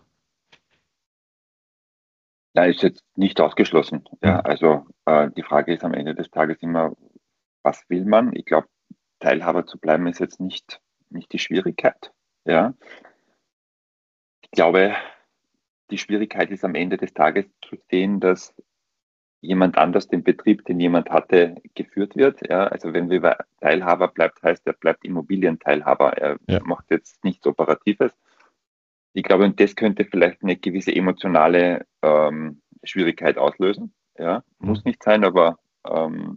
Nein, ist jetzt nicht ausgeschlossen. Ja, also äh, die Frage ist am Ende des Tages immer, was will man? Ich glaube, Teilhaber zu bleiben ist jetzt nicht, nicht die Schwierigkeit. Ja. Ich glaube, die Schwierigkeit ist am Ende des Tages zu sehen, dass jemand anders den Betrieb, den jemand hatte, geführt wird. Ja. Also wenn wir Teilhaber bleibt, heißt er bleibt Immobilienteilhaber. Er ja. macht jetzt nichts Operatives. Ich glaube, und das könnte vielleicht eine gewisse emotionale ähm, Schwierigkeit auslösen. Ja, muss nicht sein, aber ähm,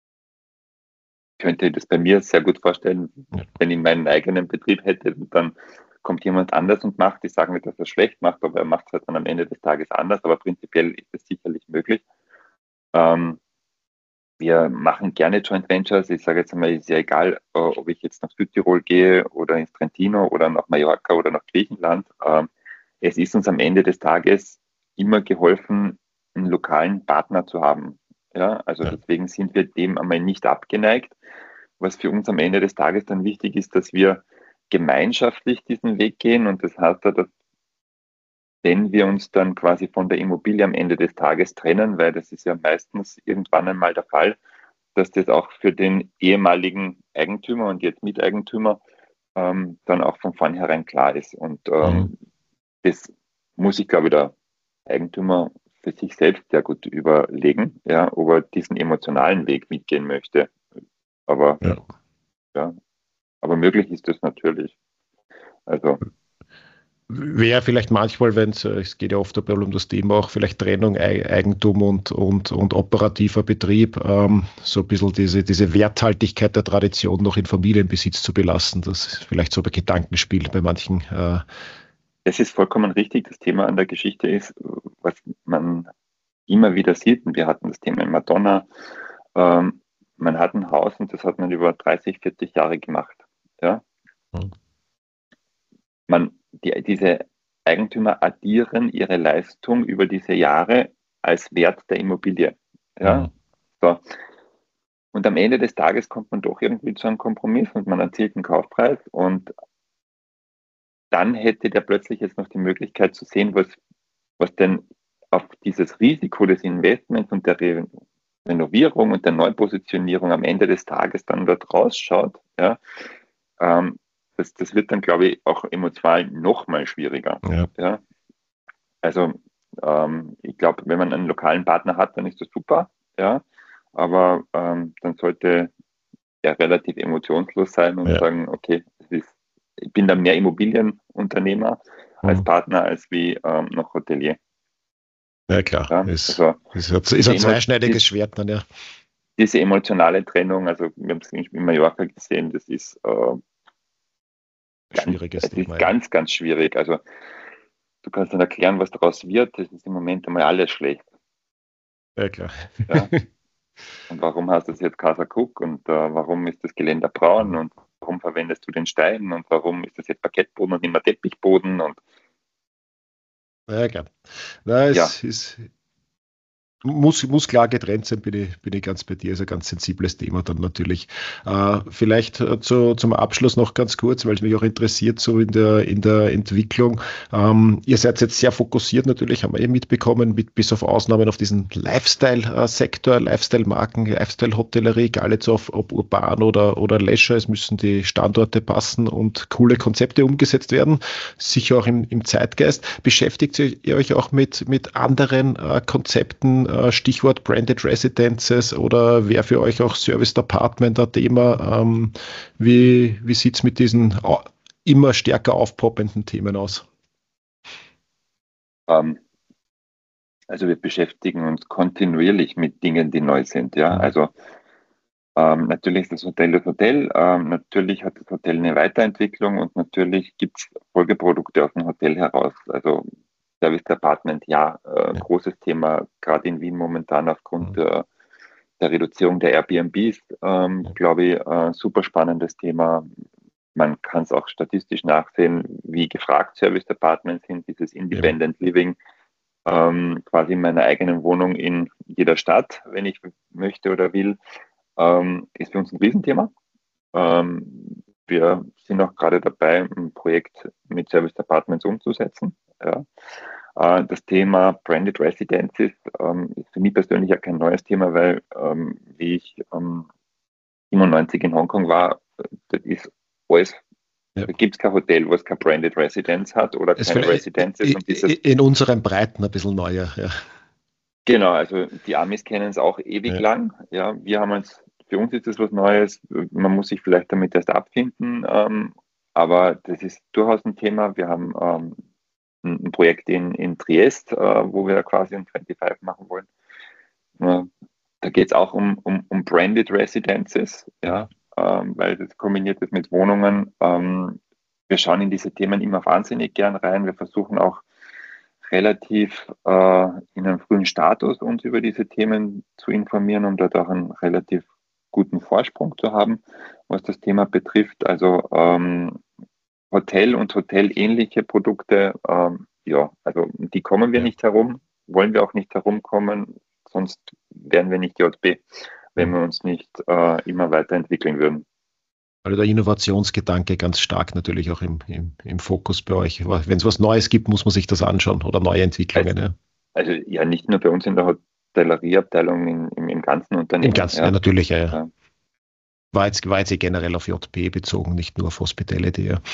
könnte das bei mir sehr gut vorstellen, ja. wenn ich meinen eigenen Betrieb hätte, dann kommt jemand anders und macht. Ich sage nicht, dass er es schlecht macht, aber er macht es halt dann am Ende des Tages anders. Aber prinzipiell ist es sicherlich möglich. Ähm, wir machen gerne Joint Ventures. Ich sage jetzt einmal, ist ja egal, ob ich jetzt nach Südtirol gehe oder ins Trentino oder nach Mallorca oder nach Griechenland. Es ist uns am Ende des Tages immer geholfen, einen lokalen Partner zu haben. Ja, also ja. deswegen sind wir dem einmal nicht abgeneigt. Was für uns am Ende des Tages dann wichtig ist, dass wir gemeinschaftlich diesen Weg gehen. Und das heißt, dass wenn wir uns dann quasi von der Immobilie am Ende des Tages trennen, weil das ist ja meistens irgendwann einmal der Fall, dass das auch für den ehemaligen Eigentümer und jetzt Miteigentümer ähm, dann auch von vornherein klar ist. Und ähm, mhm. das muss ich, glaube ich, der Eigentümer für sich selbst sehr gut überlegen, ja, ob er diesen emotionalen Weg mitgehen möchte. Aber ja, ja aber möglich ist das natürlich. Also wäre vielleicht manchmal, wenn es, es geht ja oft um das Thema auch vielleicht Trennung, Eigentum und, und, und operativer Betrieb, ähm, so ein bisschen diese, diese Werthaltigkeit der Tradition noch in Familienbesitz zu belassen. Das ist vielleicht so ein Gedankenspiel bei manchen. Äh, Es ist vollkommen richtig. Das Thema an der Geschichte ist, was man immer wieder sieht, und wir hatten das Thema in Madonna, ähm, man hat ein Haus und das hat man über dreißig, vierzig Jahre gemacht. Ja? Mhm. Man, die, diese Eigentümer addieren ihre Leistung über diese Jahre als Wert der Immobilie. Ja? Mhm. So. Und am Ende des Tages kommt man doch irgendwie zu einem Kompromiss und man erzielt einen Kaufpreis und dann hätte der plötzlich jetzt noch die Möglichkeit zu sehen, was, was denn auf dieses Risiko des Investments und der Re- Renovierung und der Neupositionierung am Ende des Tages dann dort rausschaut. Ja, ähm, das, das wird dann, glaube ich, auch emotional noch mal schwieriger. Ja. Ja, also ähm, ich glaube, wenn man einen lokalen Partner hat, dann ist das super. Ja, aber ähm, dann sollte er relativ emotionslos sein und ja. sagen, okay, es ist ich bin da mehr Immobilienunternehmer mhm. als Partner als wie ähm, noch Hotelier. Ja klar, ja, ist, also, ist, ist ein zweischneidiges Schwert dann, ja. diese emotionale Trennung, also wir haben es in Mallorca gesehen, das ist, äh, ganz, es ist ganz, ganz schwierig. Also du kannst dann erklären, was daraus wird, das ist im Moment einmal alles schlecht. Ja, klar. Ja. Und warum hast du das jetzt Casa Cook und äh, warum ist das Geländer braun und warum verwendest du den Stein und warum ist das jetzt Parkettboden und nicht mehr Teppichboden? Und ja, klar. Na, es ja. ist, muss, muss klar getrennt sein, bin ich, bin ich ganz bei dir. Ist ein ganz sensibles Thema dann natürlich. Äh, vielleicht äh, zu, zum Abschluss noch ganz kurz, weil es mich auch interessiert, so in der, in der Entwicklung. Ähm, ihr seid jetzt sehr fokussiert natürlich, haben wir eh mitbekommen, mit, bis auf Ausnahmen auf diesen Lifestyle-Sektor, Lifestyle-Marken, Lifestyle-Hotellerie, egal jetzt auf, ob urban oder, oder Leisure. Es müssen die Standorte passen und coole Konzepte umgesetzt werden. Sicher auch im, im Zeitgeist. Beschäftigt ihr euch auch mit, mit anderen äh, Konzepten, Stichwort Branded Residences, oder wäre für euch auch Serviced Apartment ein Thema? Ähm, wie wie sieht es mit diesen immer stärker aufpoppenden Themen aus? Ähm, also wir beschäftigen uns kontinuierlich mit Dingen, die neu sind. Ja, also ähm, natürlich ist das Hotel das Hotel, ähm, natürlich hat das Hotel eine Weiterentwicklung und natürlich gibt es Folgeprodukte aus dem Hotel heraus. Also Serviced Apartment, ja, äh, Ja. großes Thema, gerade in Wien momentan aufgrund Mhm. der, der Reduzierung der Airbnbs, ähm, Ja. glaube ich, äh, super spannendes Thema. Man kann es auch statistisch nachsehen, wie gefragt Serviced Apartments sind, dieses Independent Eben. Living, ähm, quasi in meiner eigenen Wohnung in jeder Stadt, wenn ich möchte oder will, ähm, ist für uns ein Riesenthema. Ähm, wir sind auch gerade dabei, ein Projekt mit Serviced Apartments umzusetzen. Ja. Äh, das Thema Branded Residences ähm, ist für mich persönlich ja kein neues Thema, weil ähm, wie ich ähm, siebenundneunzig in Hongkong war, das ist alles, Ja. da gibt es kein Hotel, wo es keine Branded Residence hat oder Es keine vielleicht Residences. Und dieses, in unseren Breiten ein bisschen neuer. Ja. genau, also die Amis kennen es auch ewig Ja. lang. Ja, wir haben uns, für uns ist das was Neues. Man muss sich vielleicht damit erst abfinden. Ähm, aber das ist durchaus ein Thema. Wir haben ähm, ein, ein Projekt in, in Triest, äh, wo wir quasi ein fünfundzwanzig machen wollen. Äh, da geht es auch um, um, um Branded Residences, ja, ähm, weil das kombiniert ist mit Wohnungen. Ähm, wir schauen in diese Themen immer wahnsinnig gern rein. Wir versuchen auch relativ äh, in einem frühen Status uns über diese Themen zu informieren, um dort auch einen relativ guten Vorsprung zu haben, was das Thema betrifft. Also ähm, Hotel und hotelähnliche Produkte, ähm, ja, also die kommen wir Ja. nicht herum, wollen wir auch nicht herumkommen, sonst wären wir nicht J B, wenn Mhm. wir uns nicht äh, immer weiterentwickeln würden. Also der Innovationsgedanke ganz stark natürlich auch im, im, im Fokus bei euch. Wenn es was Neues gibt, muss man sich das anschauen oder neue Entwicklungen. Also, Ja. also ja, nicht nur bei uns in der Hotellerieabteilung, in, im, im ganzen Im Unternehmen. Ganzen, ja, Ja. natürlich. Ja, ja. Ja. War jetzt, war jetzt eh generell auf J P bezogen, nicht nur auf Hospitality. Ja.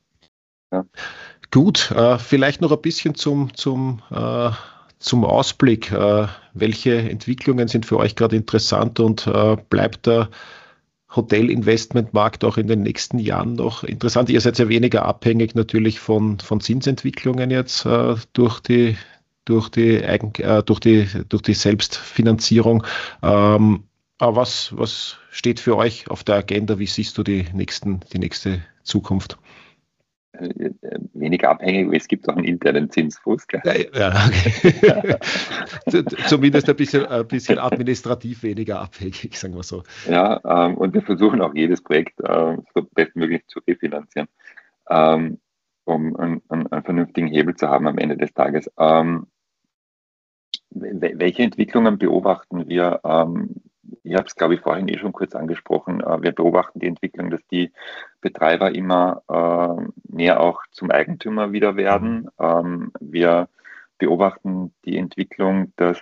Ja. Gut, äh, vielleicht noch ein bisschen zum, zum, äh, zum Ausblick. Äh, welche Entwicklungen sind für euch gerade interessant und äh, bleibt der Hotelinvestmentmarkt auch in den nächsten Jahren noch interessant? Ihr seid ja weniger abhängig natürlich von, von Zinsentwicklungen jetzt äh, durch die, durch die, Eigen, äh, durch die, durch die Selbstfinanzierung. Ähm, aber was, was steht für euch auf der Agenda? Wie siehst du die nächsten, die nächste Zukunft? Äh, weniger abhängig, es gibt auch einen internen Zinsfuß. Gell? Ja, ja, okay. Zumindest ein bisschen, ein bisschen administrativ weniger abhängig, sagen wir so. Ja, ähm, und wir versuchen auch jedes Projekt äh, so bestmöglich zu refinanzieren, ähm, um einen, einen, einen vernünftigen Hebel zu haben am Ende des Tages. Ähm, welche Entwicklungen beobachten wir? Ähm, ich habe es, glaube ich, vorhin eh schon kurz angesprochen. Äh, wir beobachten die Entwicklung, dass die Betreiber immer äh, mehr auch zum Eigentümer wieder werden. Ähm, wir beobachten die Entwicklung, dass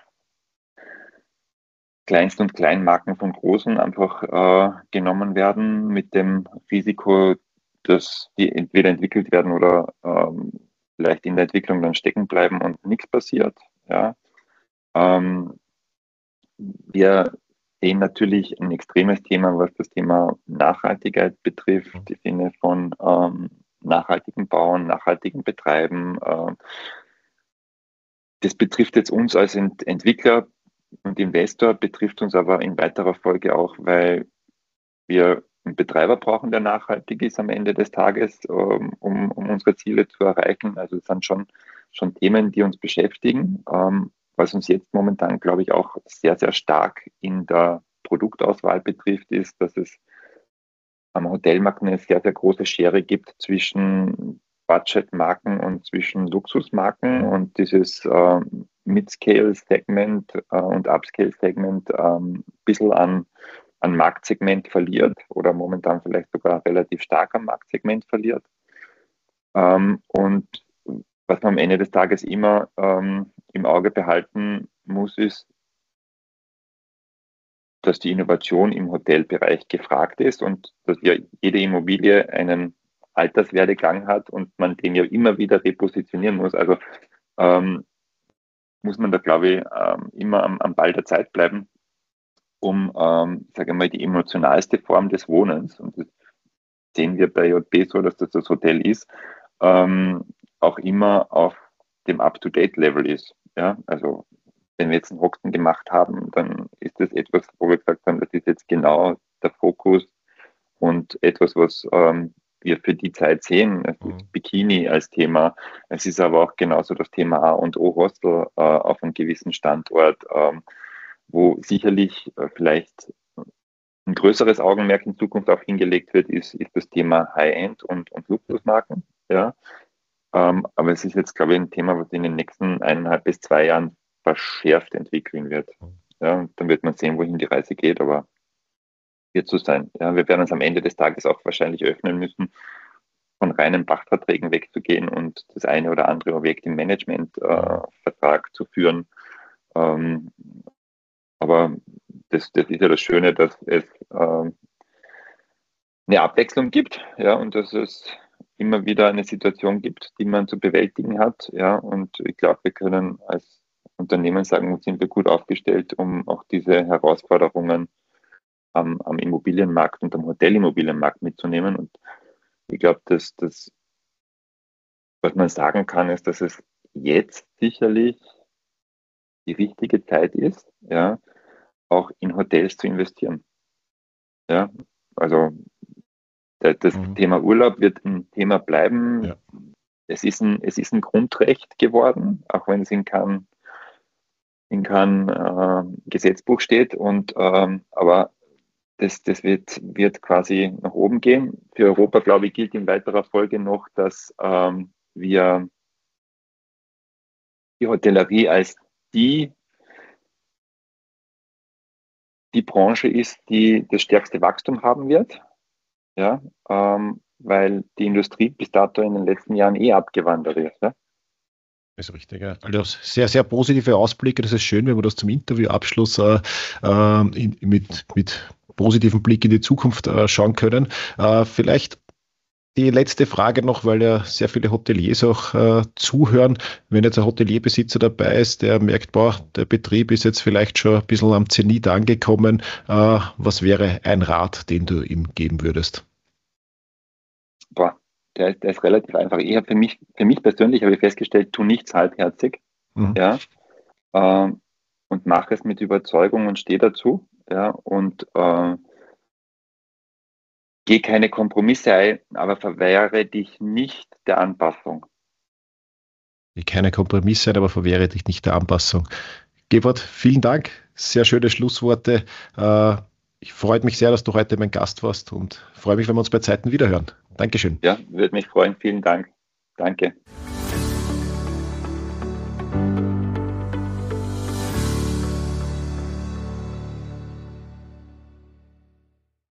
Kleinst- und Kleinmarken von Großen einfach äh, genommen werden mit dem Risiko, dass die entweder entwickelt werden oder ähm, vielleicht in der Entwicklung dann stecken bleiben und nichts passiert. Ja. Ähm, wir sehen natürlich ein extremes Thema, was das Thema Nachhaltigkeit betrifft, im Sinne von ähm, nachhaltigen Bauen, nachhaltigen Betreiben. Äh, das betrifft jetzt uns als Ent Entwickler und Investor, betrifft uns aber in weiterer Folge auch, weil wir einen Betreiber brauchen, der nachhaltig ist am Ende des Tages, um, um unsere Ziele zu erreichen. Also es sind schon, schon Themen, die uns beschäftigen, ähm, was uns jetzt momentan, glaube ich, auch sehr, sehr stark in der Produktauswahl betrifft, ist, dass es am Hotelmarkt eine sehr, sehr große Schere gibt zwischen Budgetmarken und zwischen Luxusmarken, und dieses äh, Mid-Scale-Segment äh, und Upscale-Segment äh, ein bisschen an, an Marktsegment verliert oder momentan vielleicht sogar relativ stark am Marktsegment verliert. Ähm, und was man am Ende des Tages immer ähm, im Auge behalten muss, ist, dass die Innovation im Hotelbereich gefragt ist und dass ja jede Immobilie einen Alterswerdegang hat und man den ja immer wieder repositionieren muss. Also ähm, muss man da, glaube ich, ähm, immer am, am Ball der Zeit bleiben, um, ähm, sage ich mal, die emotionalste Form des Wohnens, und das sehen wir bei J B so, dass das das Hotel ist, ähm, auch immer auf dem Up-to-Date-Level ist. Ja, also wenn wir jetzt einen Hoxton gemacht haben, dann ist das etwas, wo wir gesagt haben, das ist jetzt genau der Fokus und etwas, was ähm, wir für die Zeit sehen. Es Mhm. ist Bikini als Thema. Es ist aber auch genauso das Thema A und O Hostel äh, auf einem gewissen Standort, ähm, wo sicherlich äh, vielleicht ein größeres Augenmerk in Zukunft auch hingelegt wird, ist, ist das Thema High-End und, und Luxusmarken. Ja. Ähm, aber es ist jetzt, glaube ich, ein Thema, was in den nächsten eineinhalb bis zwei Jahren verschärft entwickeln wird. Ja, und dann wird man sehen, wohin die Reise geht, aber wird so sein. Ja, wir werden uns am Ende des Tages auch wahrscheinlich öffnen müssen, von reinen Pachtverträgen wegzugehen und das eine oder andere Objekt im Managementvertrag äh, zu führen. Ähm, aber das, das ist ja das Schöne, dass es äh, eine Abwechslung gibt, ja, und dass es immer wieder eine Situation gibt, die man zu bewältigen hat, ja, und ich glaube, wir können als Unternehmen sagen, sind wir gut aufgestellt, um auch diese Herausforderungen am, am Immobilienmarkt und am Hotelimmobilienmarkt mitzunehmen. Und ich glaube, dass das, was man sagen kann, ist, dass es jetzt sicherlich die richtige Zeit ist, ja, auch in Hotels zu investieren. Ja, also das Mhm. Thema Urlaub wird ein Thema bleiben. Ja. Es ist ein, es ist ein Grundrecht geworden, auch wenn es in keinem in kein, äh, Gesetzbuch steht. Und, ähm, aber das, das wird, wird quasi nach oben gehen. Für Europa, glaube ich, gilt in weiterer Folge noch, dass ähm, wir die Hotellerie als die, die Branche ist, die das stärkste Wachstum haben wird. Ja, ähm, weil die Industrie bis dato in den letzten Jahren eh abgewandert ist. Ja? Das ist richtig, ja. Also sehr, sehr positive Ausblicke. Das ist schön, wenn wir das zum Interviewabschluss äh, äh, in, mit, mit positivem Blick in die Zukunft äh, schauen können. Äh, vielleicht die letzte Frage noch, weil ja sehr viele Hoteliers auch äh, zuhören. Wenn jetzt ein Hotelierbesitzer dabei ist, der merkt, boah, der Betrieb ist jetzt vielleicht schon ein bisschen am Zenit angekommen. Äh, was wäre ein Rat, den du ihm geben würdest? Boah, der, der ist relativ einfach. Ich habe für mich, für mich persönlich habe ich festgestellt, tu nichts halbherzig, Mhm. ja, ähm, und mach es mit Überzeugung und steh dazu, ja, und äh, geh keine Kompromisse ein, aber verwehre dich nicht der Anpassung. Keine Kompromisse, aber verwehre dich nicht der Anpassung. Gebhard, vielen Dank. Sehr schöne Schlussworte. Äh, ich freue mich sehr, dass du heute mein Gast warst und freue mich, wenn wir uns bei Zeiten wiederhören. Dankeschön. Ja, würde mich freuen. Vielen Dank. Danke.